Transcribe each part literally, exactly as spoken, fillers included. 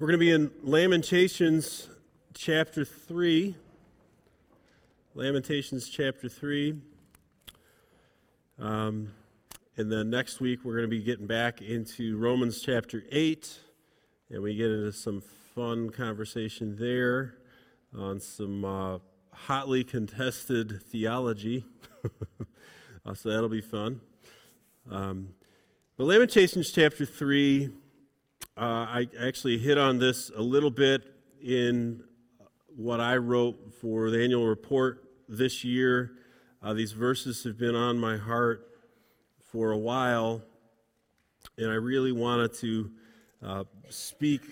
We're going to be in Lamentations chapter three. Lamentations chapter three. Um, and then next week we're going to be getting back into Romans chapter eight. And we get into some fun conversation there on some uh, hotly contested theology. uh, so that'll be fun. Um, but Lamentations chapter three. Uh, I actually hit on this a little bit in what I wrote for the annual report this year. Uh, these verses have been on my heart for a while, and I really wanted to uh, speak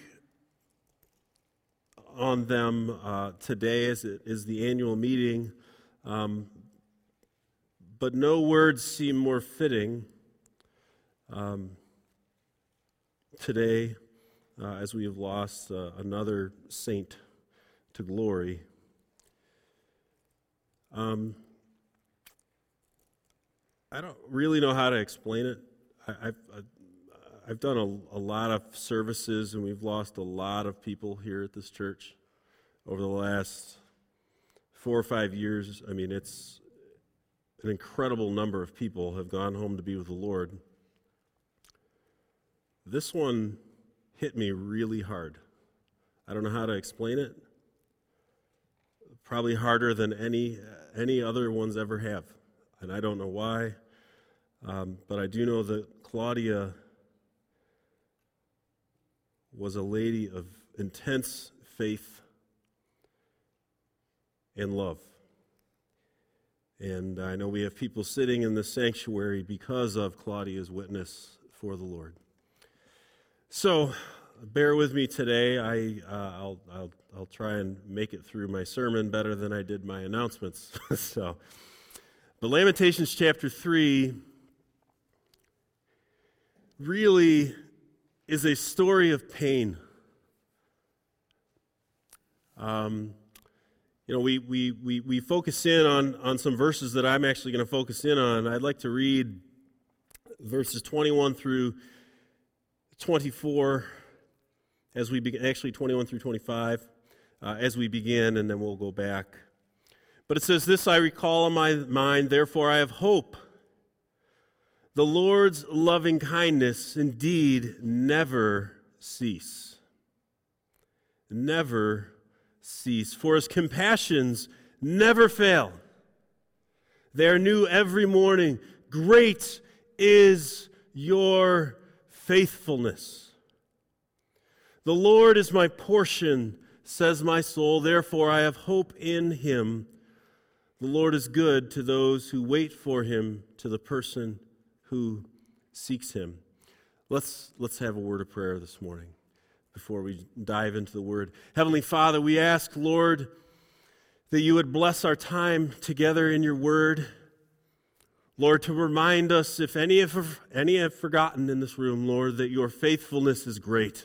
on them uh, today as it is the annual meeting. Um, but no words seem more fitting Um, today, uh, as we have lost uh, another saint to glory. Um, I don't really know how to explain it. I, I've, I've done a, a lot of services, and we've lost a lot of people here at this church over the last four or five years. I mean, it's an incredible number of people have gone home to be with the Lord. This one hit me really hard. I don't know how to explain it. Probably harder than any any other ones ever have. And I don't know why. Um, but I do know that Claudia was a lady of intense faith and love. And I know we have people sitting in the sanctuary because of Claudia's witness for the Lord. So, bear with me today. I uh, I'll I'll I'll try and make it through my sermon better than I did my announcements. so, but Lamentations chapter three really is a story of pain. Um, you know, we we we we focus in on on some verses that I'm actually going to focus in on. I'd like to read verses twenty-one through twenty-four, as we begin, actually twenty-one through twenty-five, uh, as we begin, and then we'll go back. But it says, "This I recall in my mind, therefore I have hope. The Lord's loving kindness indeed never cease. Never cease. For his compassions never fail. They are new every morning. Great is your faithfulness. The Lord is my portion, says my soul, therefore I have hope in him. The Lord is good to those who wait for him, to the person who seeks him." Let's, let's have a word of prayer this morning before we dive into the word. Heavenly Father, we ask, Lord, that you would bless our time together in your word. Lord, to remind us, if any have, any have forgotten in this room, Lord, that your faithfulness is great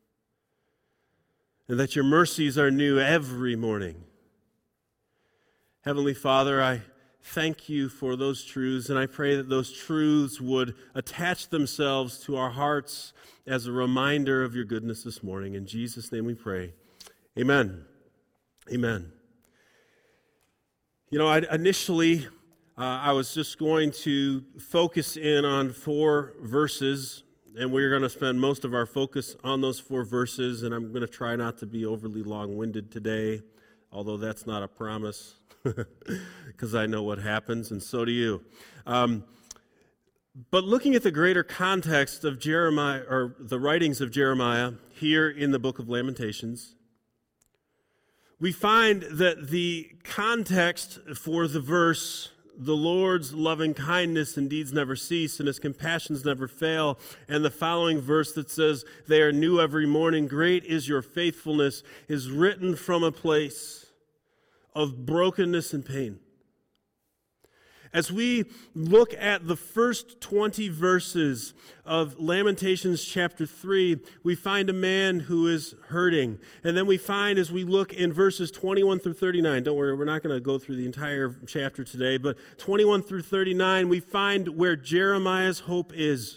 and that your mercies are new every morning. Heavenly Father, I thank you for those truths, and I pray that those truths would attach themselves to our hearts as a reminder of your goodness this morning. In Jesus' name we pray. Amen. Amen. You know, I initially... Uh, I was just going to focus in on four verses, and we're going to spend most of our focus on those four verses, and I'm going to try not to be overly long-winded today, although that's not a promise, because I know what happens, and so do you. Um, but looking at the greater context of Jeremiah, or the writings of Jeremiah here in the book of Lamentations, we find that the context for the verse, "The Lord's loving kindness and deeds never cease, and his compassions never fail," and the following verse that says, "They are new every morning, great is your faithfulness," is written from a place of brokenness and pain. As we look at the first twenty verses of Lamentations chapter three, we find a man who is hurting. And then we find, as we look in verses twenty-one through thirty-nine, don't worry, we're not going to go through the entire chapter today, but twenty-one through thirty-nine, we find where Jeremiah's hope is,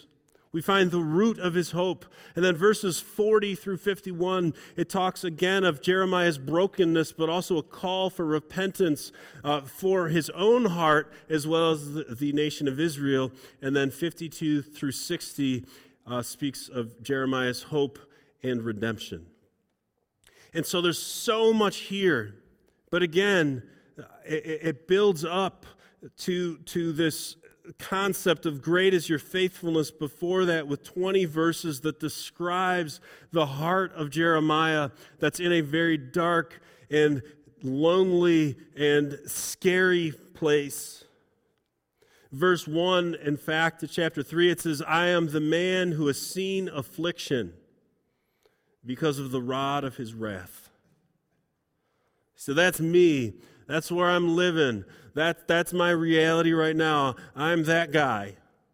We find the root of his hope. And then verses forty through fifty-one, it talks again of Jeremiah's brokenness, but also a call for repentance uh, for his own heart as well as the, the nation of Israel. And then fifty-two through sixty uh, speaks of Jeremiah's hope and redemption. And so there's so much here. But again, it, it builds up to, to this concept of great is your faithfulness before that, with twenty verses that describes the heart of Jeremiah that's in a very dark and lonely and scary place. Verse one, in fact, to chapter three, it says, I am the man who has seen affliction because of the rod of his wrath. So that's me. That's where I'm living. That, that's my reality right now. I'm that guy.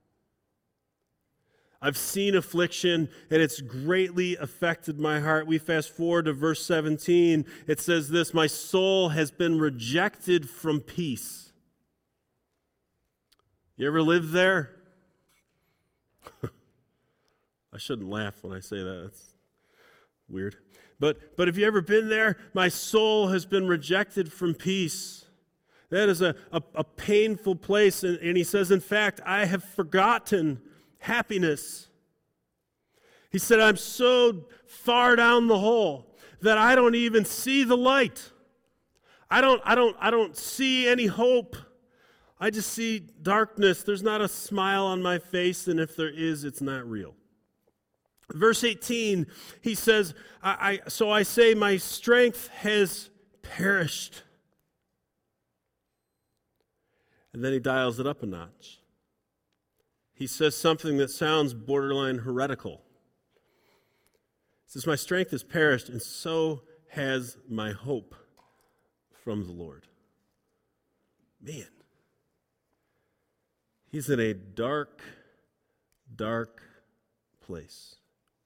I've seen affliction, and it's greatly affected my heart. We fast forward to verse seventeen. It says this, my soul has been rejected from peace. You ever lived there? I shouldn't laugh when I say that. That's weird. But, but have you ever been there? My soul has been rejected from peace. That is a, a, a painful place. And, and he says, in fact, I have forgotten happiness. He said, I'm so far down the hole that I don't even see the light. I don't, I don't, I don't see any hope. I just see darkness. There's not a smile on my face, and if there is, it's not real. Verse eighteen, he says, I, I, so I say my strength has perished. And then he dials it up a notch. He says something that sounds borderline heretical. He says, my strength has perished, and so has my hope from the Lord. Man, he's in a dark, dark place.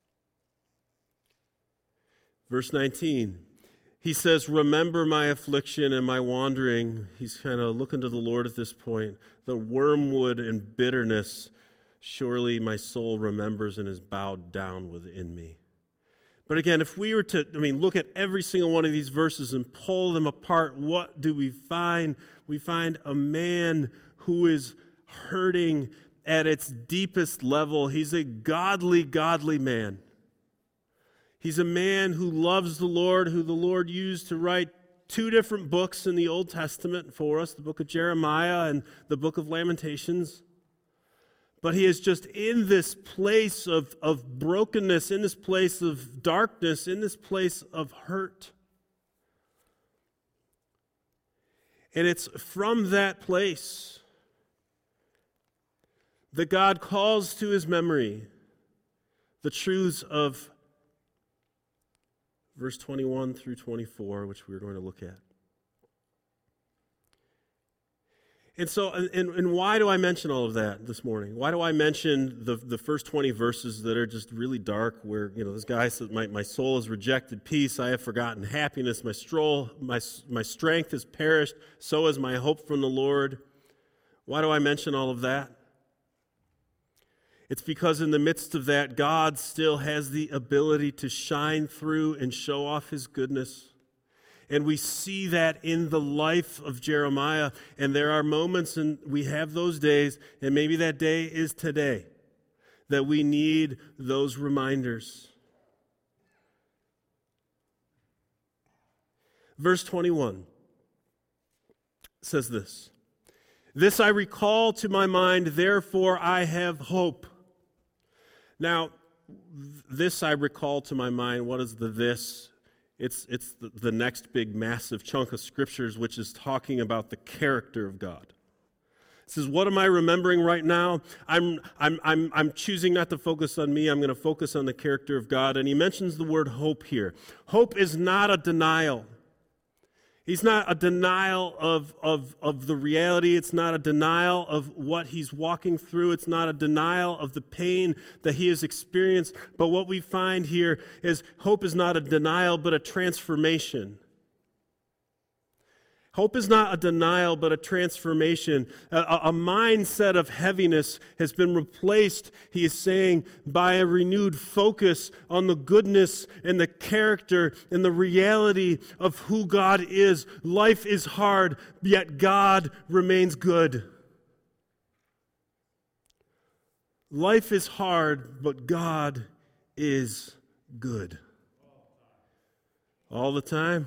Verse nineteen, he says, remember my affliction and my wandering. He's kind of looking to the Lord at this point. The wormwood and bitterness, surely my soul remembers and is bowed down within me. But again, if we were to, I mean, look at every single one of these verses and pull them apart, what do we find? We find a man who is hurting at its deepest level. He's a godly, godly man. He's a man who loves the Lord, who the Lord used to write two different books in the Old Testament for us, the book of Jeremiah and the book of Lamentations. But he is just in this place of, of brokenness, in this place of darkness, in this place of hurt. And it's from that place that God calls to his memory the truths of verse twenty-one through twenty-four, which we're going to look at. And so, and, and why do I mention all of that this morning? Why do I mention the, the first twenty verses that are just really dark, where, you know, this guy says, my, my soul has rejected peace, I have forgotten happiness, my, stroll, my, my strength has perished, so has my hope from the Lord. Why do I mention all of that? It's because in the midst of that, God still has the ability to shine through and show off his goodness. And we see that in the life of Jeremiah. And there are moments, and we have those days, and maybe that day is today, that we need those reminders. Verse twenty-one says this, this I recall to my mind, therefore I have hope. Now, this I recall to my mind. What is the this? It's, it's the, the next big massive chunk of scriptures, which is talking about the character of God. It says, what am I remembering right now? I'm, I'm, I'm, I'm choosing not to focus on me. I'm going to focus on the character of God. And he mentions the word hope here. Hope is not a denial. He's not a denial of, of, of the reality. It's not a denial of what he's walking through. It's not a denial of the pain that he has experienced. But what we find here is hope is not a denial, but a transformation. Hope is not a denial, but a transformation. A, a mindset of heaviness has been replaced, he is saying, by a renewed focus on the goodness and the character and the reality of who God is. Life is hard, yet God remains good. Life is hard, but God is good. All the time.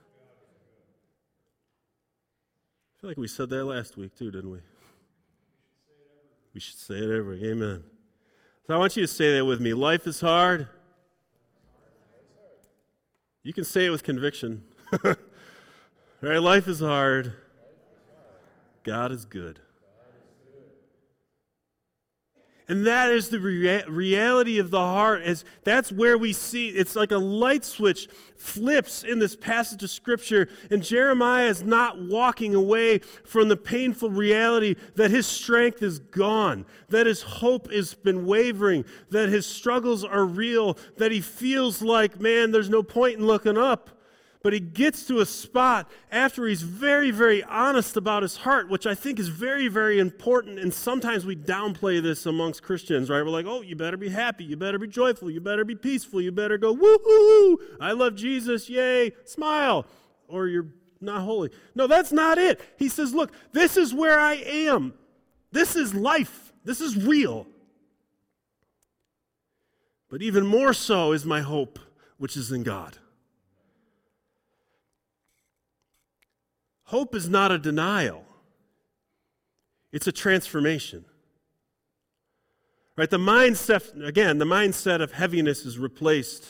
I feel like we said that last week too, didn't we? We should say it every week. Amen. So I want you to say that with me. Life is hard. You can say it with conviction. All right, life is hard. God is good. And that is the rea- reality of the heart. Is that's where we see, it's like a light switch flips in this passage of Scripture. And Jeremiah is not walking away from the painful reality that his strength is gone, that his hope has been wavering, that his struggles are real, that he feels like, man, there's no point in looking up. But he gets to a spot after he's very, very honest about his heart, which I think is very, very important. And sometimes we downplay this amongst Christians, right? We're like, oh, you better be happy. You better be joyful. You better be peaceful. You better go, woo-hoo, I love Jesus, yay, smile. Or you're not holy. No, that's not it. He says, look, this is where I am. This is life. This is real. But even more so is my hope, which is in God. Hope is not a denial. It's a transformation. Right? The mindset, again, the mindset of heaviness is replaced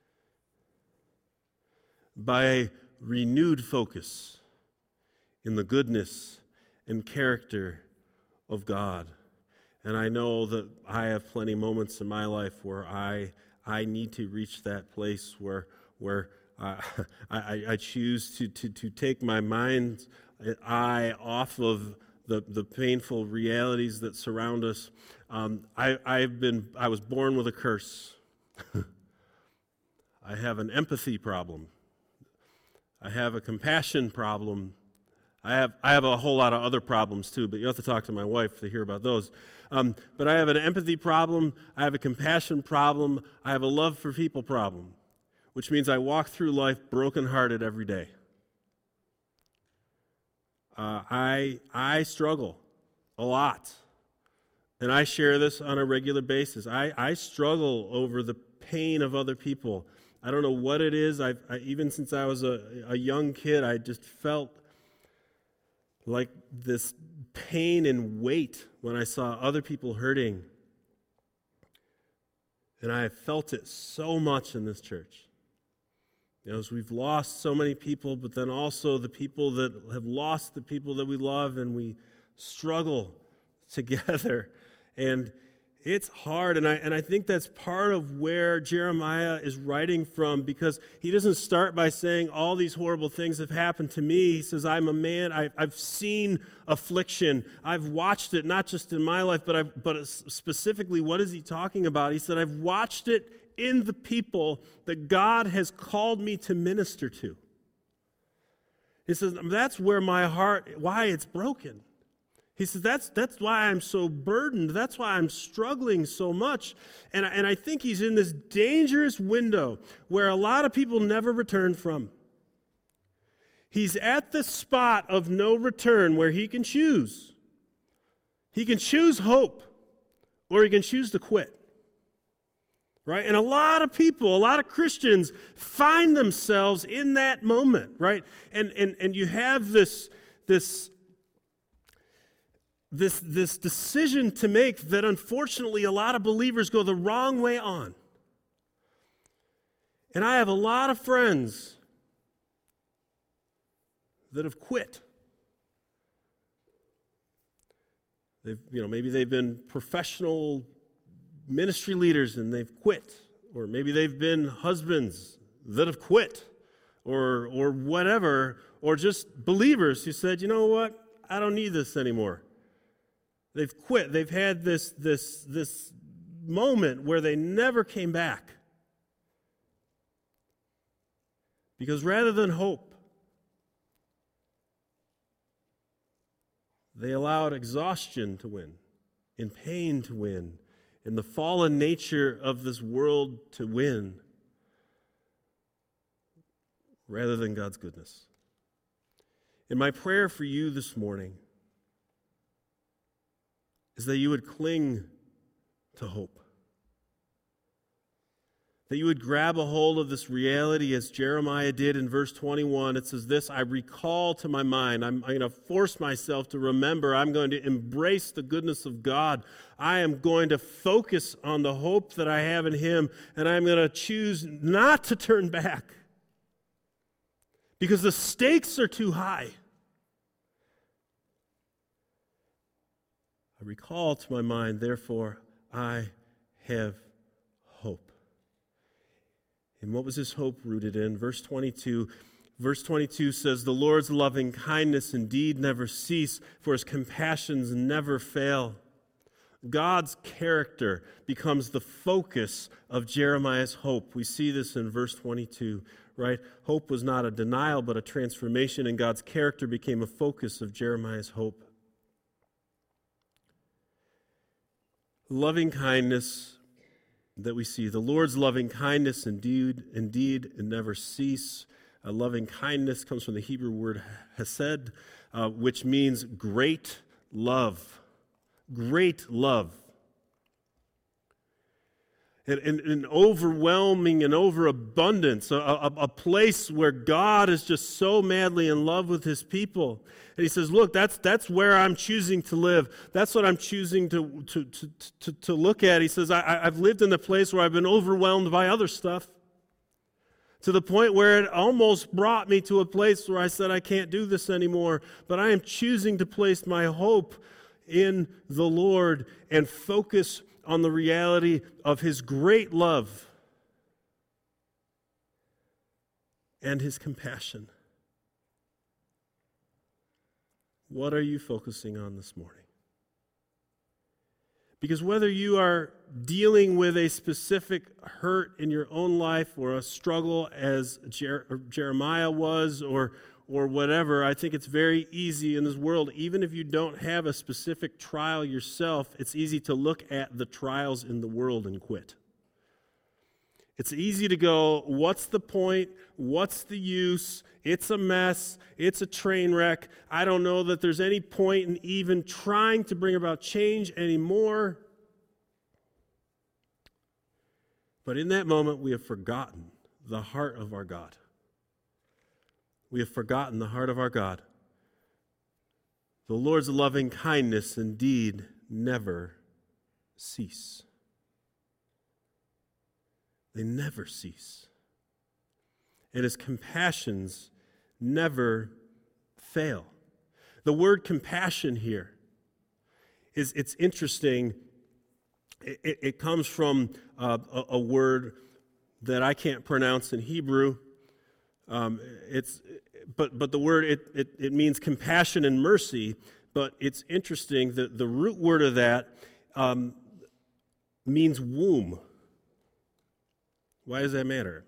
by a renewed focus in the goodness and character of God. And I know that I have plenty of moments in my life where I I need to reach that place where where Uh, I, I choose to, to, to take my mind's eye off of the, the painful realities that surround us. Um, I, I've been, I was born with a curse. I have an empathy problem. I have a compassion problem. I have, I have a whole lot of other problems too, but you have to talk to my wife to hear about those. Um, but I have an empathy problem. I have a compassion problem. I have a love for people problem, which means I walk through life brokenhearted every day. Uh, I I struggle a lot, and I share this on a regular basis. I, I struggle over the pain of other people. I don't know what it is. I've, I even since I was a, a young kid, I just felt like this pain and weight when I saw other people hurting. And I have felt it so much in this church. You know, as we've lost so many people, but then also the people that have lost the people that we love, and we struggle together. And it's hard, and I and I think that's part of where Jeremiah is writing from, because he doesn't start by saying all these horrible things have happened to me. He says, I'm a man, I, I've seen affliction. I've watched it, not just in my life, but I've, but specifically, what is he talking about? He said, I've watched it in the people that God has called me to minister to. He says, that's where my heart, why it's broken. He says, that's that's why I'm so burdened. That's why I'm struggling so much. And, and I think he's in this dangerous window where a lot of people never return from. He's at the spot of no return where he can choose. He can choose hope, or he can choose to quit. Right? And a lot of people, a lot of Christians find themselves in that moment, right? And and and you have this this this this decision to make that unfortunately a lot of believers go the wrong way on. And I have a lot of friends that have quit. They've, you know, maybe they've been professional ministry leaders and they've quit, or maybe they've been husbands that have quit, or or whatever, or just believers who said, you know what, I don't need this anymore. They've quit. They've had this this this moment where they never came back. Because rather than hope, They allowed exhaustion to win, and pain to win, and the fallen nature of this world to win, rather than God's goodness. And my prayer for you this morning is that you would cling to hope. That you would grab a hold of this reality as Jeremiah did in verse twenty-one. It says this, I recall to my mind, I'm, I'm going to force myself to remember, I'm going to embrace the goodness of God. I am going to focus on the hope that I have in Him, and I'm going to choose not to turn back because the stakes are too high. I recall to my mind, therefore, I have hope. And what was his hope rooted in? Verse twenty-two. Verse twenty-two says, the Lord's loving kindness indeed never cease, for His compassions never fail. God's character becomes the focus of Jeremiah's hope. We see this in verse twenty-two, right? Hope was not a denial, but a transformation, and God's character became a focus of Jeremiah's hope. Loving kindness that we see. The Lord's loving kindness indeed, indeed, and never cease. Uh, loving kindness comes from the Hebrew word hesed, uh, which means great love. Great love. An, an, an overwhelming and overabundance, a, a, a place where God is just so madly in love with His people. And He says, look, that's that's where I'm choosing to live. That's what I'm choosing to, to, to, to, to look at. He says, I, I've lived in a place where I've been overwhelmed by other stuff, to the point where it almost brought me to a place where I said, I can't do this anymore. But I am choosing to place my hope in the Lord and focus on the reality of His great love and His compassion. What are you focusing on this morning? Because whether you are dealing with a specific hurt in your own life or a struggle as Jer- Jeremiah was or or whatever, I think it's very easy in this world, even if you don't have a specific trial yourself, it's easy to look at the trials in the world and quit. It's easy to go, what's the point? What's the use? It's a mess. It's a train wreck. I don't know that there's any point in even trying to bring about change anymore. But in that moment, we have forgotten the heart of our God. We have forgotten the heart of our God. The Lord's loving kindness indeed never cease. They never cease. And His compassions never fail. The word compassion here is, it's interesting. It, it, it comes from uh, a, a word that I can't pronounce in Hebrew. Um, it's, but but the word, it, it, it means compassion and mercy, but it's interesting that the root word of that um, means womb. Why does that matter?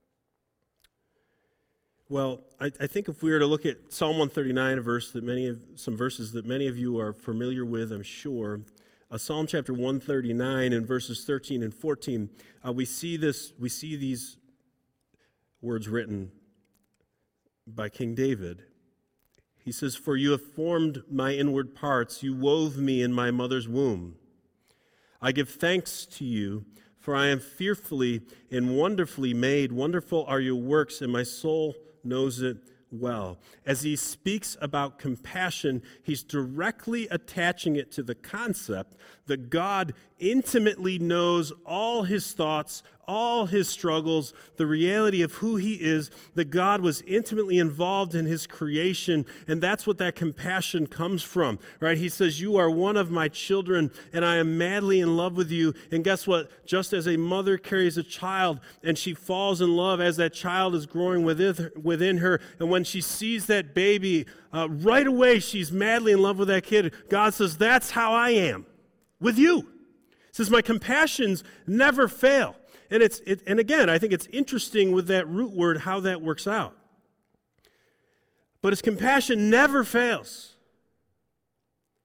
Well, I, I think if we were to look at Psalm one thirty-nine, a verse that many of, some verses that many of you are familiar with, I'm sure, uh, Psalm chapter one thirty-nine and verses thirteen and fourteen, uh, we see this, we see these words written by King David. He says, "For you have formed my inward parts, you wove me in my mother's womb. I give thanks to you, for I am fearfully and wonderfully made. Wonderful are your works, and my soul knows it well." As he speaks about compassion, he's directly attaching it to the concept that God intimately knows all his thoughts, all his struggles, the reality of who he is, that God was intimately involved in his creation, and that's what that compassion comes from, right? He says, "You are one of my children, and I am madly in love with you." And guess what? Just as a mother carries a child, and she falls in love as that child is growing within her, and when she sees that baby, uh, right away she's madly in love with that kid. God says, that's how I am with you. He says, my compassions never fail. And it's it, and again, I think it's interesting with that root word how that works out. But his compassion never fails.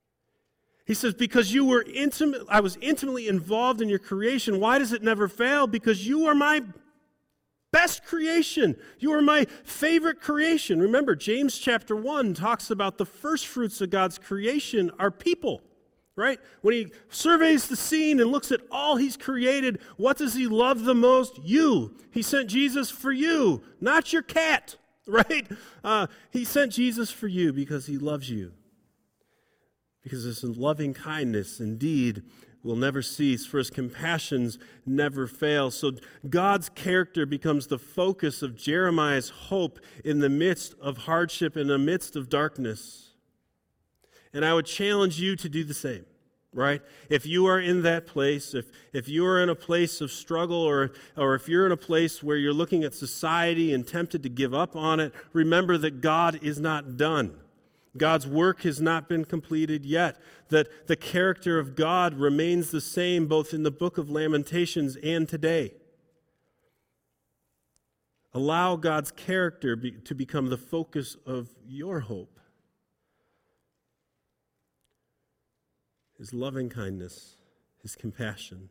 He says, because you were intimate, I was intimately involved in your creation. Why does it never fail? Because you are my best creation. You are my favorite creation. Remember, James chapter one talks about the first fruits of God's creation are people, right? When he surveys the scene and looks at all he's created, what does he love the most? You. He sent Jesus for you, not your cat, right? Uh, he sent Jesus for you because he loves you. Because his loving kindness indeed will never cease, for his compassions never fail. So God's character becomes the focus of Jeremiah's hope in the midst of hardship, in the midst of darkness. And I would challenge you to do the same, right? If you are in that place, if, if you are in a place of struggle, or, or if you're in a place where you're looking at society and tempted to give up on it, remember that God is not done. God's work has not been completed yet, that the character of God remains the same both in the book of Lamentations and today. Allow God's character be, to become the focus of your hope. His loving kindness, his compassion.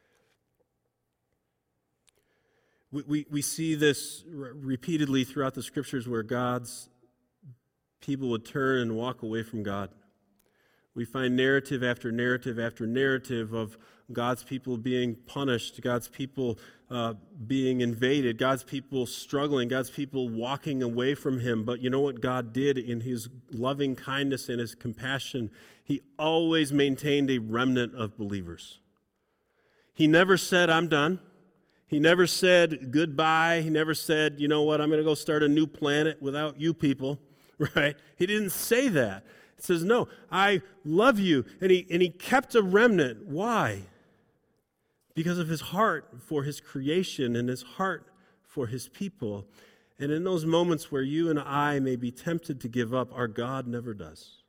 We, we, we see this re- repeatedly throughout the scriptures where God's people would turn and walk away from God. We find narrative after narrative after narrative of God's people being punished, God's people uh, being invaded, God's people struggling, God's people walking away from him. But you know what God did in his loving kindness and his compassion? He always maintained a remnant of believers. He never said, I'm done. He never said goodbye. He never said, you know what, I'm going to go start a new planet without you people. Right? He didn't say that. He says, no, I love you. And he, and he kept a remnant. Why? Because of his heart for his creation and his heart for his people. And in those moments where you and I may be tempted to give up, our God never does.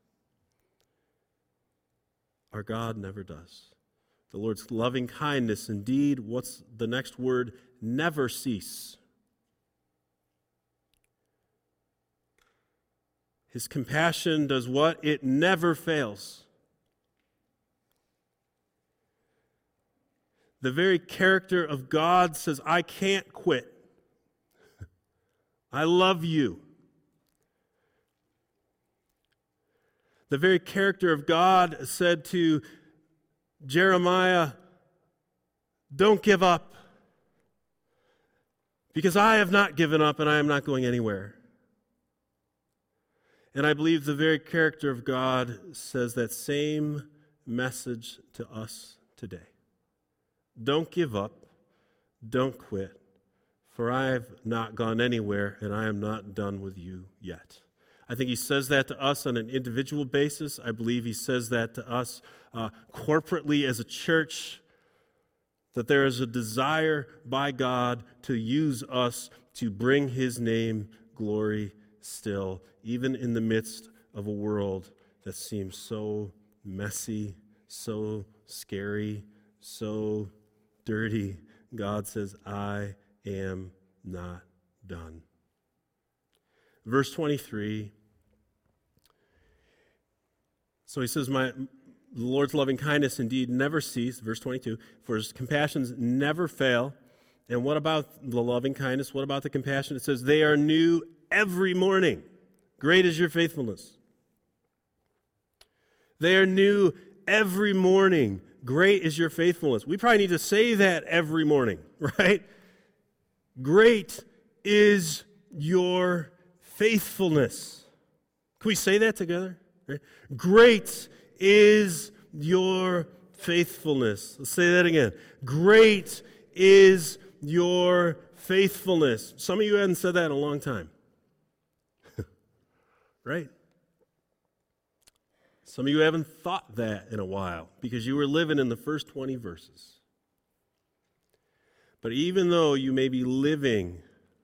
Our God never does. The Lord's loving kindness, indeed, what's the next word? Never cease. His compassion does what? It never fails. The very character of God says, I can't quit. I love you. The very character of God said to Jeremiah, don't give up, because I have not given up and I am not going anywhere. And I believe the very character of God says that same message to us today. Don't give up. Don't quit. For I have not gone anywhere, and I am not done with you yet. I think he says that to us on an individual basis. I believe he says that to us uh, corporately as a church, that there is a desire by God to use us to bring his name glory still, even in the midst of a world that seems so messy, so scary, so dirty. God says, I am not done. Verse twenty-three. So he says, my the Lord's loving kindness indeed never cease, verse twenty-two, for his compassions never fail. And what about the loving kindness? What about the compassion? It says, they are new every morning. Great is your faithfulness. They are new every morning. Great is your faithfulness. We probably need to say that every morning, right? Great is your faithfulness. Can we say that together? Right? Great is your faithfulness. Let's say that again. Great is your faithfulness. Some of you haven't said that in a long time. Right? Some of you haven't thought that in a while because you were living in the first twenty verses. But even though you may be living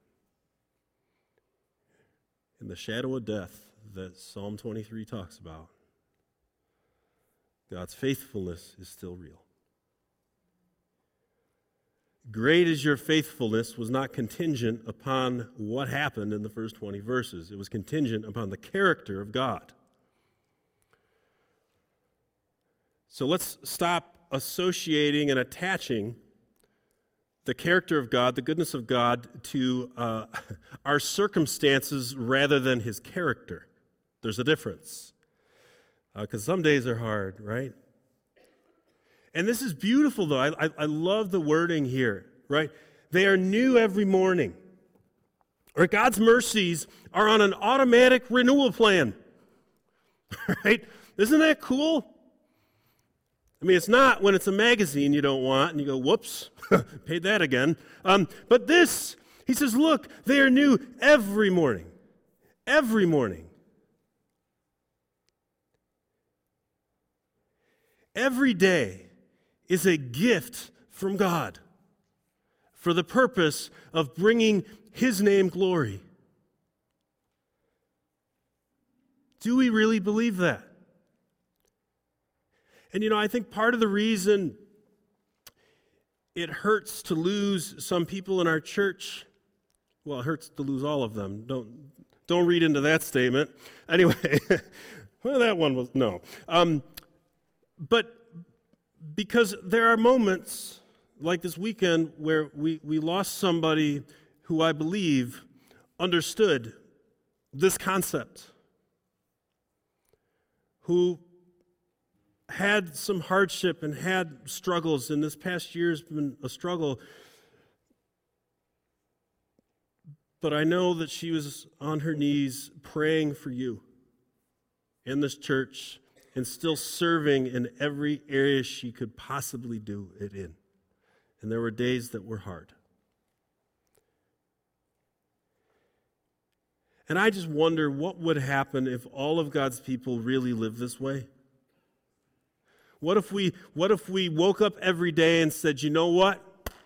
in the shadow of death that Psalm twenty-three talks about, God's faithfulness is still real. Great is your faithfulness was not contingent upon what happened in the first twenty verses. It was contingent upon the character of God. So let's stop associating and attaching the character of God, the goodness of God, to uh, our circumstances rather than his character. There's a difference. Because uh, some days are hard, right? And this is beautiful, though. I, I, I love the wording here, right? They are new every morning. Or God's mercies are on an automatic renewal plan, right? Isn't that cool? I mean, it's not when it's a magazine you don't want, and you go, whoops, paid that again. Um, but this, he says, look, they are new every morning. Every morning. Every day is a gift from God for the purpose of bringing his name glory. Do we really believe that? And you know, I think part of the reason it hurts to lose some people in our church, well, it hurts to lose all of them. Don't don't read into that statement. Anyway, well, that one was, no. Um, but because there are moments like this weekend where we, we lost somebody who I believe understood this concept, who had some hardship and had struggles, and this past year has been a struggle. But I know that she was on her knees praying for you in this church and still serving in every area she could possibly do it in. And there were days that were hard. And I just wonder what would happen if all of God's people really lived this way. What if we what if we woke up every day and said, you know what?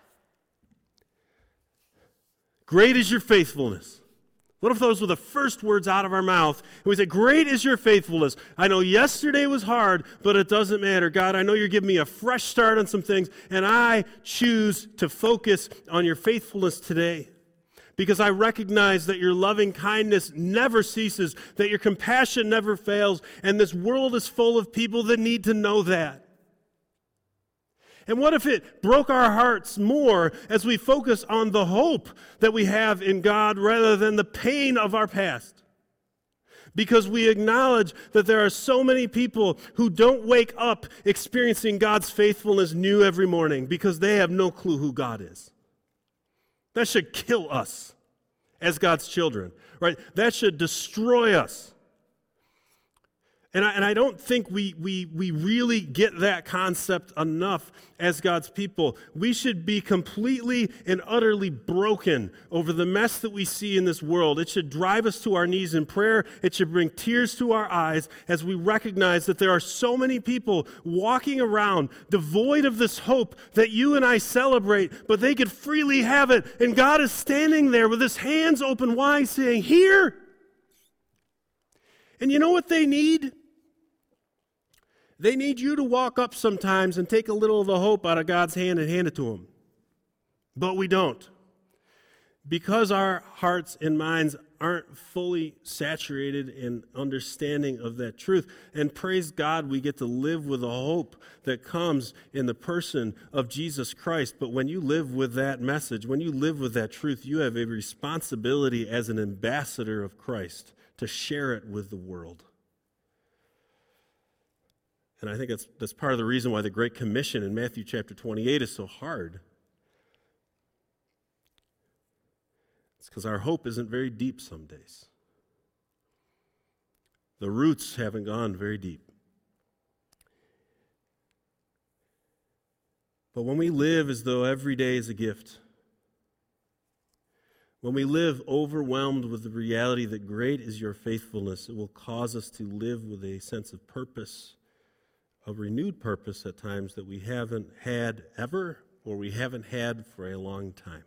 Great is your faithfulness. What if those were the first words out of our mouth? And we say, great is your faithfulness. I know yesterday was hard, but it doesn't matter. God, I know you're giving me a fresh start on some things, and I choose to focus on your faithfulness today. Because I recognize that your loving kindness never ceases, that your compassion never fails, and this world is full of people that need to know that. And what if it broke our hearts more as we focus on the hope that we have in God rather than the pain of our past? Because we acknowledge that there are so many people who don't wake up experiencing God's faithfulness new every morning because they have no clue who God is. That should kill us as God's children, right? That should destroy us. And I, and I don't think we, we, we really get that concept enough as God's people. We should be completely and utterly broken over the mess that we see in this world. It should drive us to our knees in prayer. It should bring tears to our eyes as we recognize that there are so many people walking around devoid of this hope that you and I celebrate, but they could freely have it. And God is standing there with his hands open wide saying, here. And you know what they need? They need you to walk up sometimes and take a little of the hope out of God's hand and hand it to them. But we don't. Because our hearts and minds aren't fully saturated in understanding of that truth. And praise God, we get to live with the hope that comes in the person of Jesus Christ. But when you live with that message, when you live with that truth, you have a responsibility as an ambassador of Christ to share it with the world. And I think that's, that's part of the reason why the Great Commission in Matthew chapter twenty-eight is so hard. It's because our hope isn't very deep some days. The roots haven't gone very deep. But when we live as though every day is a gift, when we live overwhelmed with the reality that great is your faithfulness, it will cause us to live with a sense of purpose, a renewed purpose at times that we haven't had ever, or we haven't had for a long time.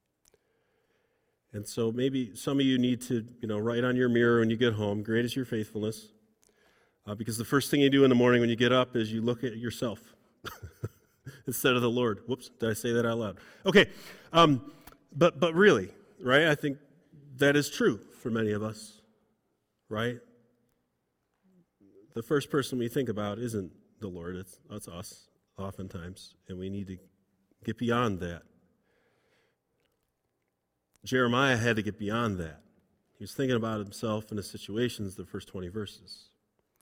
And so maybe some of you need to, you know, write on your mirror when you get home, great is your faithfulness. Uh, because the first thing you do in the morning when you get up is you look at yourself instead of the Lord. Whoops, did I say that out loud? Okay, um, but but really, right, I think that is true for many of us, right? The first person we think about isn't the Lord. It's, it's us oftentimes, and we need to get beyond that. Jeremiah had to get beyond that. He was thinking about himself and his situations, the first twenty verses.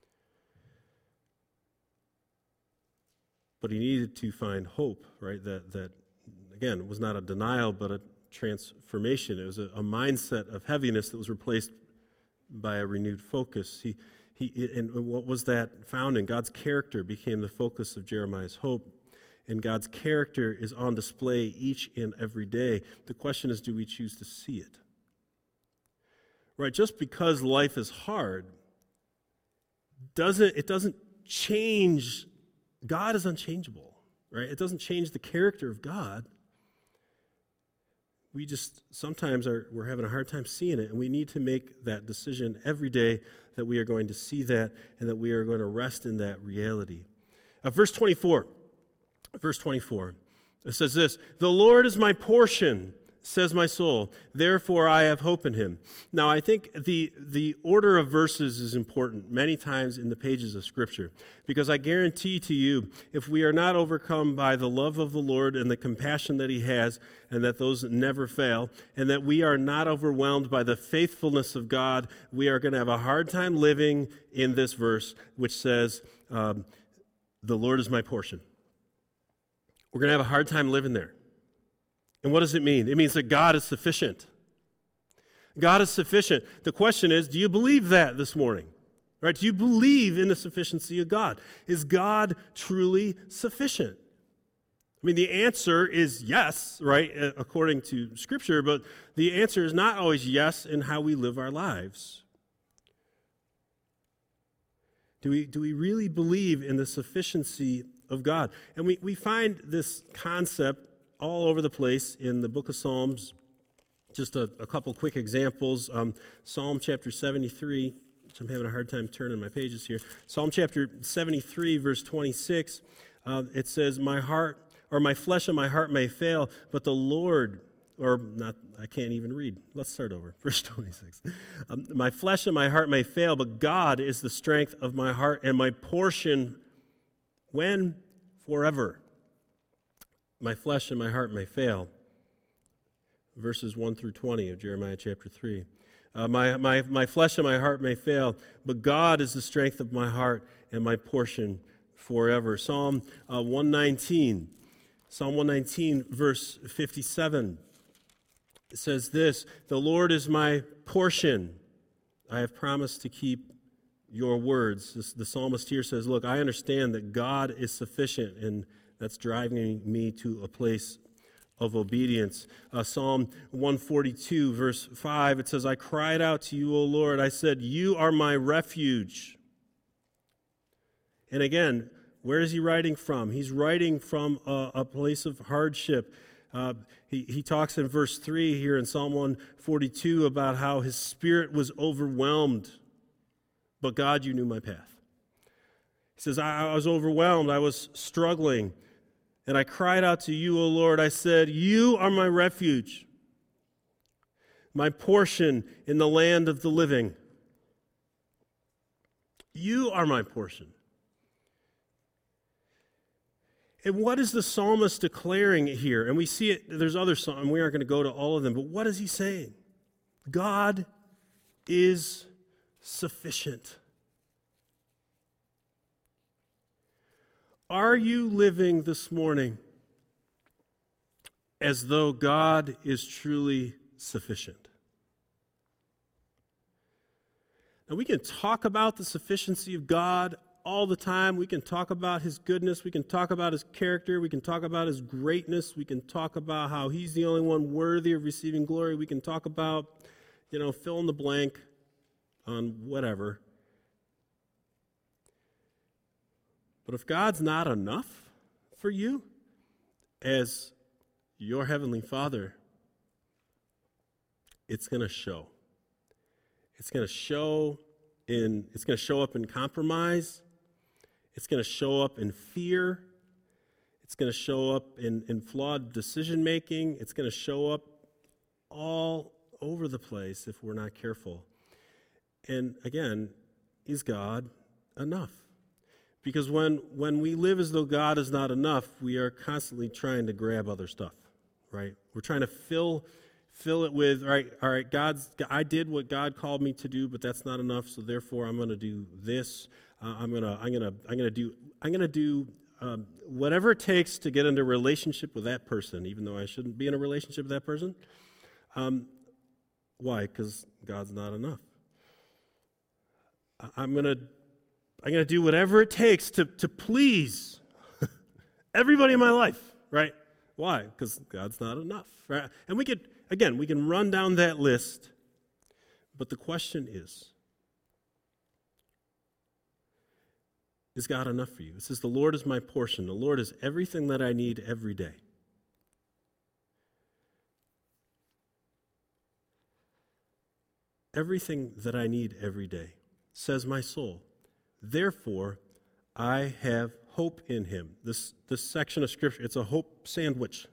But he needed to find hope, right? That, that again, it was not a denial, but a transformation. It was a, a mindset of heaviness that was replaced by a renewed focus. He, he, and what was that found in? God's character became the focus of Jeremiah's hope. And God's character is on display each and every day. The question is, do we choose to see it? Right, just because life is hard, doesn't it doesn't change. God is unchangeable, right? It doesn't change the character of God. We just sometimes are we're having a hard time seeing it, and we need to make that decision every day that we are going to see that and that we are going to rest in that reality. Uh, verse twenty-four. Verse twenty-four. It says this, "The Lord is my portion, says my soul, therefore I have hope in him." Now, I think the, the order of verses is important many times in the pages of Scripture, because I guarantee to you, if we are not overcome by the love of the Lord and the compassion that he has, and that those never fail, and that we are not overwhelmed by the faithfulness of God, we are going to have a hard time living in this verse, which says, um, "The Lord is my portion." We're going to have a hard time living there. And what does it mean? It means that God is sufficient. God is sufficient. The question is, do you believe that this morning? Right? Do you believe in the sufficiency of God? Is God truly sufficient? I mean, the answer is yes, right, according to Scripture, but the answer is not always yes in how we live our lives. Do we, do we really believe in the sufficiency of God? And we, we find this concept all over the place in the book of Psalms. Just a, a couple quick examples. Um, Psalm chapter seventy-three, which I'm having a hard time turning my pages here. Psalm chapter seventy-three, verse twenty-six, uh, it says, "My heart, or my flesh and my heart may fail, but the Lord," or not, I can't even read. Let's start over. Verse twenty-six. Um, "My flesh and my heart may fail, but God is the strength of my heart and my portion." When? Forever. My flesh and my heart may fail. Verses one through twenty of Jeremiah chapter three. Uh, my, my, my flesh and my heart may fail, but God is the strength of my heart and my portion forever. Psalm uh, one nineteen. Psalm one nineteen, verse fifty-seven. It says this, "The Lord is my portion. I have promised to keep your words." This, the psalmist here says, look, I understand that God is sufficient, and that's driving me to a place of obedience. Uh, Psalm one forty-two, verse five, it says, "I cried out to you, O Lord. I said, you are my refuge." And again, where is he writing from? He's writing from a, a place of hardship. Uh, he, he talks in verse three here in Psalm one forty-two about how his spirit was overwhelmed. But God, you knew my path. He says, I, I was overwhelmed. I was struggling. And I cried out to you, O Lord. I said, you are my refuge, my portion in the land of the living. You are my portion. And what is the psalmist declaring here? And we see it, there's other psalms, and we aren't going to go to all of them, but what is he saying? God is sufficient. Are you living this morning as though God is truly sufficient? Now, we can talk about the sufficiency of God all the time. We can talk about his goodness. We can talk about his character. We can talk about his greatness. We can talk about how he's the only one worthy of receiving glory. We can talk about, you know, fill in the blank on whatever. But if God's not enough for you as your Heavenly Father, it's going to show. It's going to show in, it's going to show up in compromise. It's going to show up in fear. It's going to show up in, in flawed decision making. It's going to show up all over the place if we're not careful. And again, is God enough? Because when, when we live as though God is not enough, we are constantly trying to grab other stuff, right? We're trying to fill fill it with, all right, all right, God's, I did what God called me to do, but that's not enough, so therefore I'm going to do this. Uh, I'm going to I'm going to I'm going to do I'm going to do um, whatever it takes to get into a relationship with that person, even though I shouldn't be in a relationship with that person. Um, why? Because God's not enough. I, I'm going to I'm going to do whatever it takes to, to please everybody in my life, right? Why? Because God's not enough, right? And we could, again, we can run down that list, but the question is, is God enough for you? It says, the Lord is my portion. The Lord is everything that I need every day. Everything that I need every day, says my soul. Therefore, I have hope in him. This this section of Scripture, it's a hope sandwich.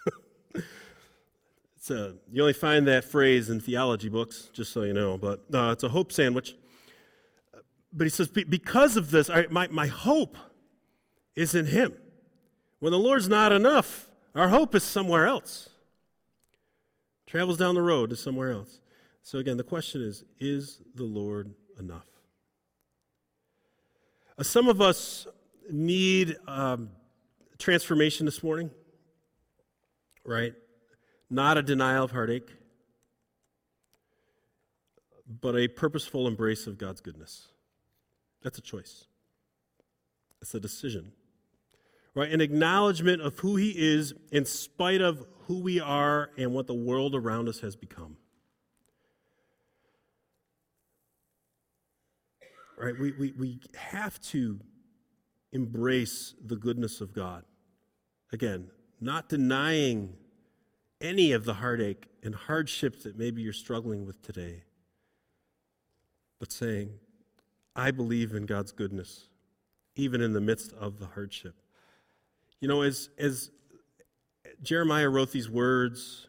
it's a, you only find that phrase in theology books, just so you know, but uh, it's a hope sandwich. But he says, because of this, I, my, my hope is in him. When the Lord's not enough, our hope is somewhere else. Travels down the road to somewhere else. So again, the question is, is the Lord enough? Uh, some of us need um, transformation this morning, right? Not a denial of heartache, but a purposeful embrace of God's goodness. That's a choice. It's a decision, right? An acknowledgement of who he is in spite of who we are and what the world around us has become. Right? We, we, we have to embrace the goodness of God. Again, not denying any of the heartache and hardships that maybe you're struggling with today, but saying, I believe in God's goodness, even in the midst of the hardship. You know, as, as Jeremiah wrote these words,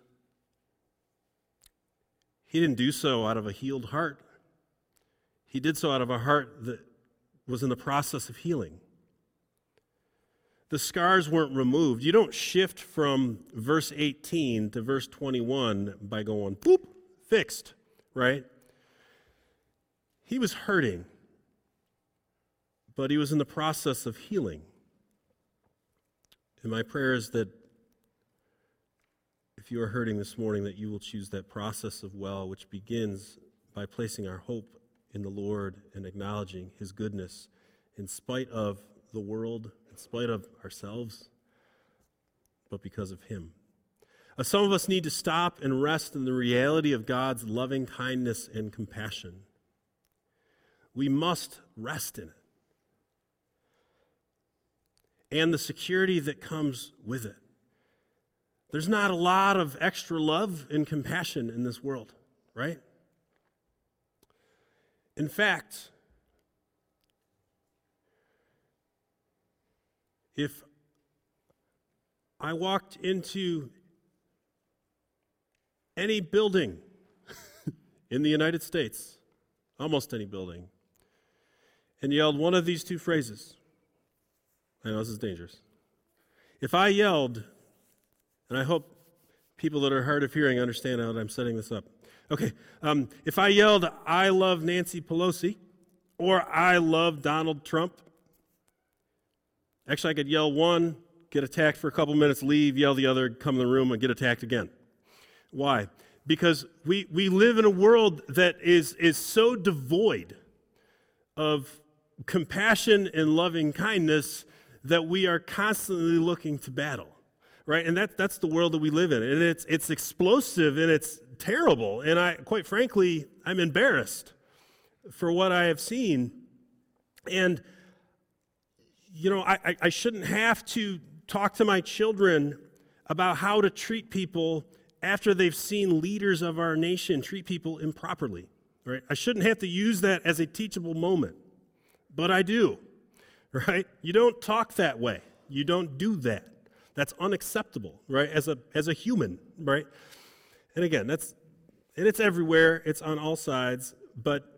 he didn't do so out of a healed heart. He did so out of a heart that was in the process of healing. The scars weren't removed. You don't shift from verse eighteen to verse twenty-one by going, boop, fixed, right? He was hurting, but he was in the process of healing. And my prayer is that if you are hurting this morning, that you will choose that process of well, which begins by placing our hope in the Lord and acknowledging his goodness in spite of the world, in spite of ourselves, but because of him. Uh, some of us need to stop and rest in the reality of God's loving kindness and compassion. We must rest in it. And the security that comes with it. There's not a lot of extra love and compassion in this world, right? In fact, if I walked into any building in the United States, almost any building, and yelled one of these two phrases, I know this is dangerous. If I yelled, and I hope people that are hard of hearing understand how I'm setting this up. Okay, um, if I yelled, I love Nancy Pelosi, or I love Donald Trump, actually I could yell one, get attacked for a couple minutes, leave, yell the other, come in the room, and get attacked again. Why? Because we, we live in a world that is, is so devoid of compassion and loving kindness that we are constantly looking to battle. Right? And that, that's the world that we live in. And it's it's explosive and it's terrible. And I, quite frankly, I'm embarrassed for what I have seen. And, you know, I, I shouldn't have to talk to my children about how to treat people after they've seen leaders of our nation treat people improperly. Right? I shouldn't have to use that as a teachable moment. But I do. Right? You don't talk that way. You don't do that. That's unacceptable, right? As a as a human, right? And again, that's and it's everywhere. It's on all sides. But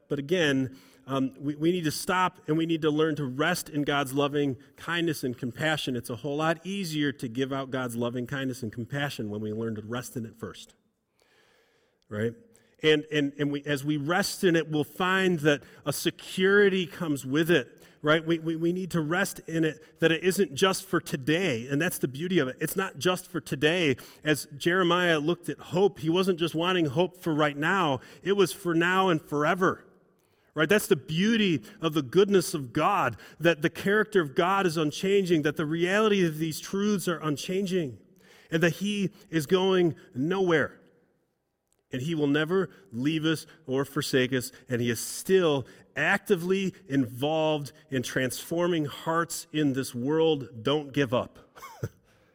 but but again, um, we, we need to stop and we need to learn to rest in God's loving kindness and compassion. It's a whole lot easier to give out God's loving kindness and compassion when we learn to rest in it first, right? And and and we, as we rest in it, we'll find that a security comes with it. Right? We, we we need to rest in it, that it isn't just for today, and that's the beauty of it. It's not just for today. As Jeremiah looked at hope, he wasn't just wanting hope for right now. It was for now and forever. Right? That's the beauty of the goodness of God, that the character of God is unchanging, that the reality of these truths are unchanging, and that he is going nowhere. And he will never leave us or forsake us, and he is still actively involved in transforming hearts in this world. Don't give up. All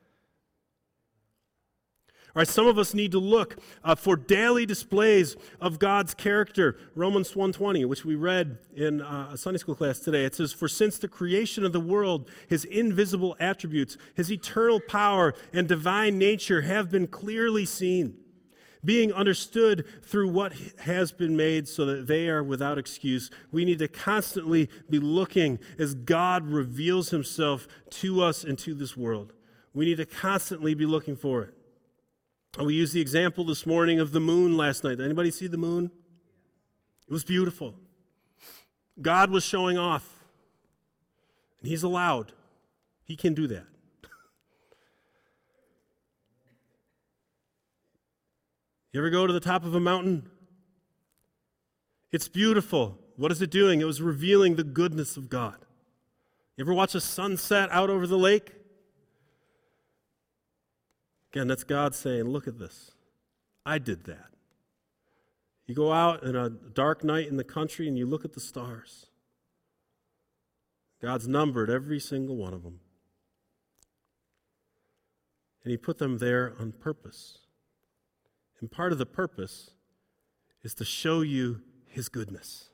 right, some of us need to look uh, for daily displays of God's character. Romans one twenty, which we read in uh, a Sunday school class today. It says, "For since the creation of the world, his invisible attributes, his eternal power and divine nature have been clearly seen, being understood through what has been made, so that they are without excuse." We need to constantly be looking as God reveals himself to us and to this world. We need to constantly be looking for it. We used the example this morning of the moon last night. Did anybody see the moon? It was beautiful. God was showing off. And he's allowed. He can do that. You ever go to the top of a mountain? It's beautiful. What is it doing? It was revealing the goodness of God. You ever watch a sunset out over the lake? Again, that's God saying, look at this. I did that. You go out in a dark night in the country and you look at the stars. God's numbered every single one of them. And he put them there on purpose. And part of the purpose is to show you his goodness.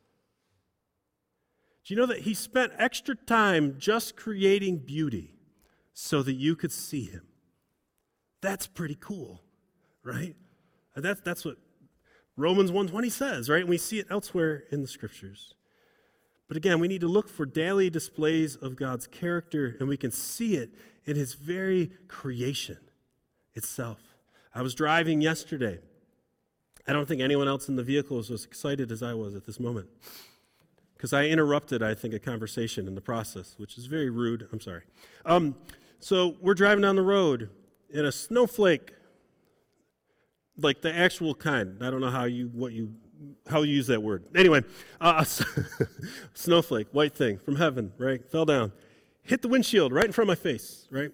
Do you know that he spent extra time just creating beauty so that you could see him? That's pretty cool, right? That's, that's what Romans one twenty says, right? And we see it elsewhere in the scriptures. But again, we need to look for daily displays of God's character, and we can see it in his very creation itself. I was driving yesterday. I don't think anyone else in the vehicle was as excited as I was at this moment, because I interrupted, I think, a conversation in the process, which is very rude. I'm sorry. Um, so we're driving down the road, and a snowflake, like the actual kind. I don't know how you what you how you use that word. Anyway, uh, snowflake, white thing from heaven, right? Fell down, hit the windshield right in front of my face, right?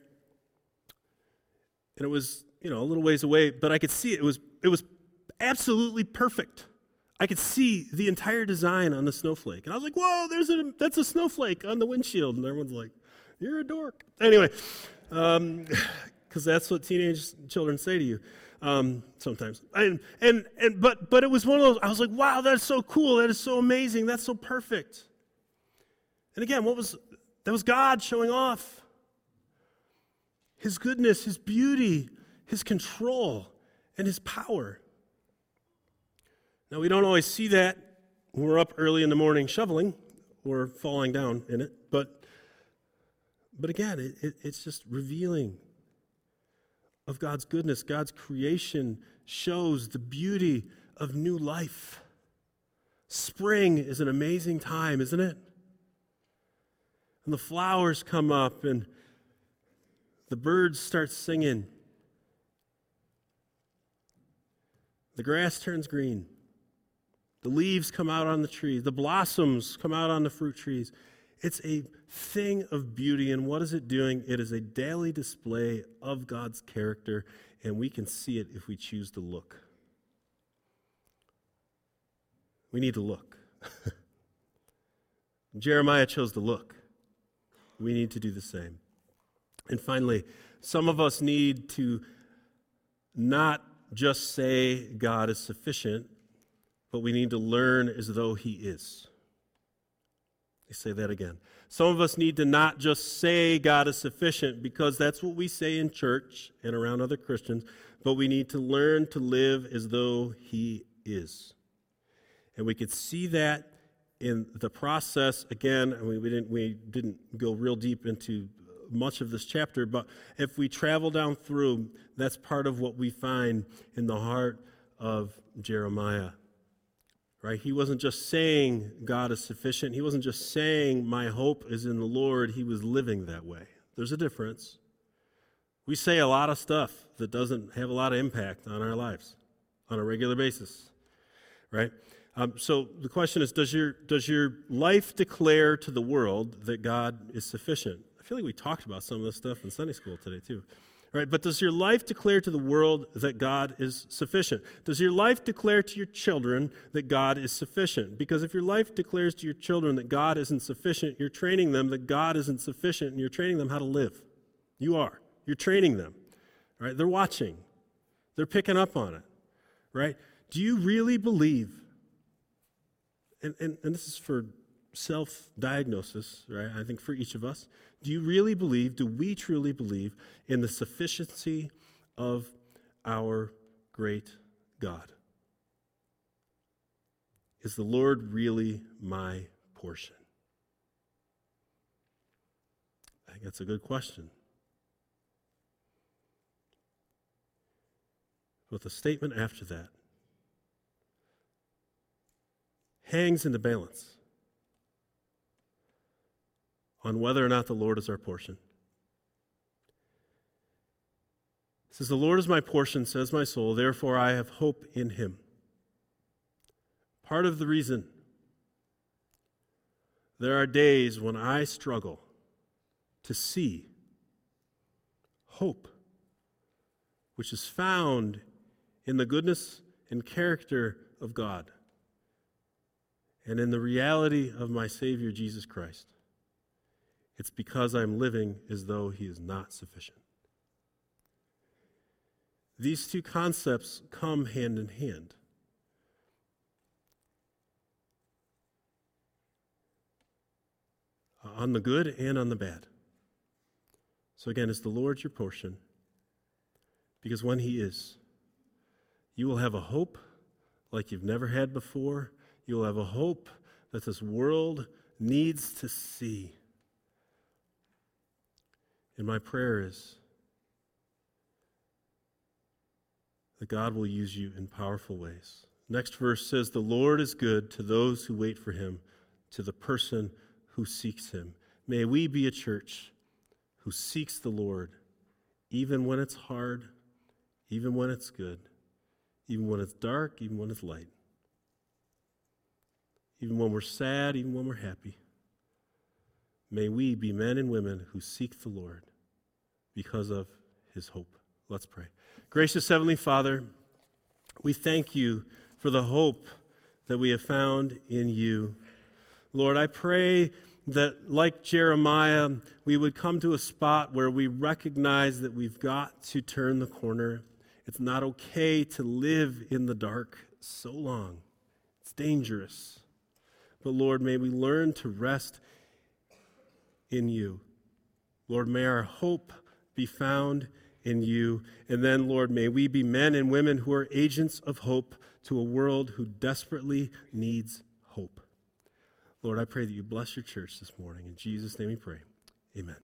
And it was, you know, a little ways away, but I could see it. It was it was absolutely perfect. I could see the entire design on the snowflake, and I was like, "Whoa, there's a that's a snowflake on the windshield," and everyone's like, "You're a dork." Anyway. Um, Because that's what teenage children say to you um, sometimes. And and and but but it was one of those. I was like, wow, that's so cool. That is so amazing. That's so perfect. And again, what was that? Was God showing off his goodness, his beauty, his control, and his power. Now we don't always see that when we're up early in the morning shoveling or falling down in it. But but again, it, it, it's just revealing of God's goodness. God's creation shows the beauty of new life. Spring is an amazing time, isn't it? And the flowers come up and the birds start singing. The grass turns green. The leaves come out on the trees. The blossoms come out on the fruit trees. It's a thing of beauty, and what is it doing? It is a daily display of God's character, and we can see it if we choose to look. We need to look. Jeremiah chose to look. We need to do the same. And finally, some of us need to not just say God is sufficient, but we need to learn as though he is. I say that again. Some of us need to not just say God is sufficient, because that's what we say in church and around other Christians, but we need to learn to live as though he is. And we could see that in the process, again, I mean, we didn't, we didn't go real deep into much of this chapter, but if we travel down through, that's part of what we find in the heart of Jeremiah, right? He wasn't just saying God is sufficient. He wasn't just saying my hope is in the Lord. He was living that way. There's a difference. We say a lot of stuff that doesn't have a lot of impact on our lives on a regular basis, right? Um, so the question is, does your does your life declare to the world that God is sufficient? I feel like we talked about some of this stuff in Sunday school today too, right? But does your life declare to the world that God is sufficient? Does your life declare to your children that God is sufficient? Because if your life declares to your children that God isn't sufficient, you're training them that God isn't sufficient, and you're training them how to live. You are. You're training them, right? They're watching. They're picking up on it, right? Do you really believe? And, and, and this is for self-diagnosis, right? I think for each of us. Do you really believe, do we truly believe in the sufficiency of our great God? Is the Lord really my portion? I think that's a good question. But the statement after that hangs in the balance on whether or not the Lord is our portion. It says, the Lord is my portion, says my soul, therefore I have hope in him. Part of the reason there are days when I struggle to see hope, which is found in the goodness and character of God and in the reality of my Savior, Jesus Christ. It's because I'm living as though he is not sufficient. These two concepts come hand in hand. On the good and on the bad. So again, is the Lord your portion? Because when he is, you will have a hope like you've never had before. You will have a hope that this world needs to see. And my prayer is that God will use you in powerful ways. Next verse says, the Lord is good to those who wait for him, to the person who seeks him. May we be a church who seeks the Lord, even when it's hard, even when it's good, even when it's dark, even when it's light, even when we're sad, even when we're happy. May we be men and women who seek the Lord because of his hope. Let's pray. Gracious Heavenly Father, we thank you for the hope that we have found in you. Lord, I pray that like Jeremiah, we would come to a spot where we recognize that we've got to turn the corner. It's not okay to live in the dark so long. It's dangerous. But Lord, may we learn to rest in you. Lord, may our hope be found in you. And then, Lord, may we be men and women who are agents of hope to a world who desperately needs hope. Lord, I pray that you bless your church this morning. In Jesus' name we pray. Amen.